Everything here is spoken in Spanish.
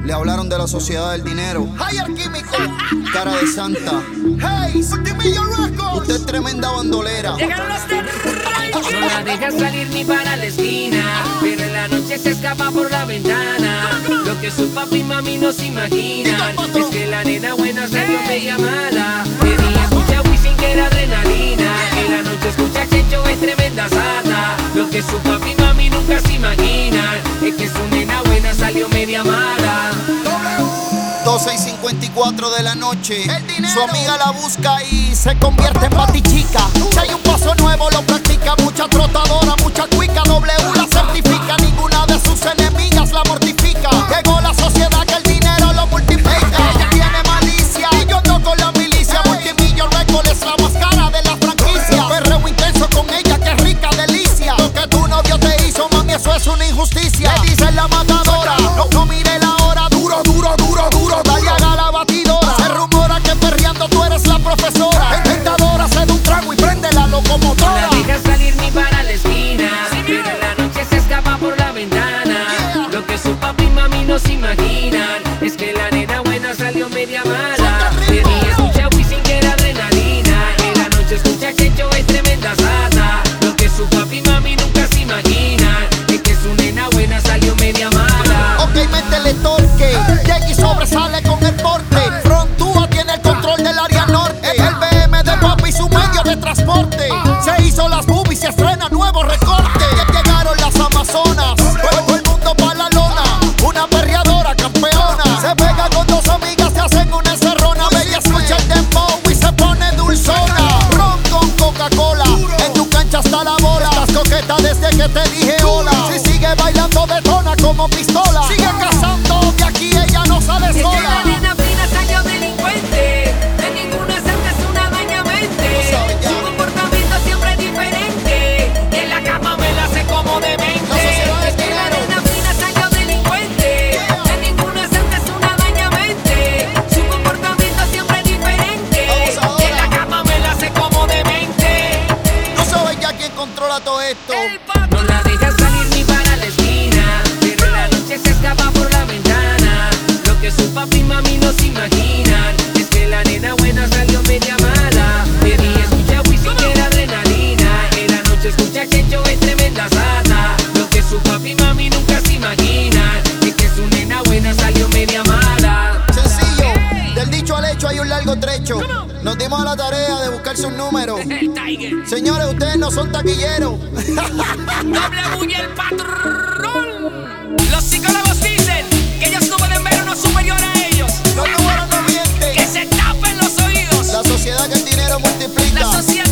Le hablaron de la sociedad del dinero. Higher Químico, cara de santa. Hey, Multimillion Records. Usted es tremenda bandolera. Llegaron los No la deja salir ni para la esquina, pero en la noche se escapa por la ventana. Lo que su papi y mami no se imaginan es que la nena buena salió media mala. De día escucha Wisin que era adrenalina, en la noche escucha Chencho es tremenda sata. Lo que su papi y mami nunca se imaginan es que su nena buena salió media mala. 12 y 54 de la noche, su amiga la busca y se convierte en batichica. Si hay un paso nuevo lo practica, mucha trotadora, mucha cuica. W la certifica, ninguna de sus enemigas la mortifica. Llegó la sociedad que el dinero lo multiplica. Ella tiene malicia y yo ando con la milicia. Multimillion Records es la más cara de la franquicia. Perreo intenso con ella, que rica delicia. Lo que tu novio te hizo, mami, eso es una injusticia. Le dice la matadora, no mire la hora. Duro, duro, duro, duro, dale a la batidora. Se rumora que perreando tú eres la profesora. Tentadora, se da un trago y prende la locomotora. No la deja salir ni para la esquina, pero en la noche se escapa por la ventana. Lo que su papi y mami no se imaginan es que la nena buena salió media mala. De día escucha Wisin que era adrenalina, en la noche escucha Chencho es tremenda sata. Lo que su papi y mami nunca se imaginan es que su nena buena salió media mala. Ok, métele torque, Jackie sobresale con el porte. Frontúa tiene el control del área norte. El BM de papi y su medio de transporte. Se hizo las boobies y estrena nuevo recorte. Llegaron las amazonas, todo el mundo pa' la lona. Una perreadora campeona, se pega con dos amigas, se hacen una encerrona. Bella escucha el dembow y se pone dulzona. Ron con Coca-Cola, en tu cancha está la bola. Estás coqueta desde que te dije hola. Si sigue bailando detona como pistola. Sigue cazando, que aquí ella no sale Es que la sola. nena fina salió delincuente, de ninguna cerca es una daña mente. Su comportamiento siempre es diferente, en la cama me la hace como demente. Es que la nena fina salió delincuente, de ninguna cerca es una daña mente. Su comportamiento siempre es diferente, en la cama me la hace como demente. No sabes ya quién controla todo esto. No la deja salir ni para la esquina, pero en la noche se escapa por la ventana. Lo que su papi y mami no se imaginan es que la nena buena salió media mala. De día escucha Wisin que era adrenalina, en la noche escucha Chencho es tremenda sata. Lo que su papi y mami nunca se imaginan es que su nena buena salió media mala. Sencillo, del dicho al hecho hay un largo trecho. Nos dimos a la tarea de buscar sus números. El Tiger, Señores, ustedes no son taquilleros. W y el patrón. Los psicólogos dicen que ellos no pueden ver uno superior a ellos. Los números no mienten. Que se tapen los oídos. La sociedad que el dinero multiplica. La sociedad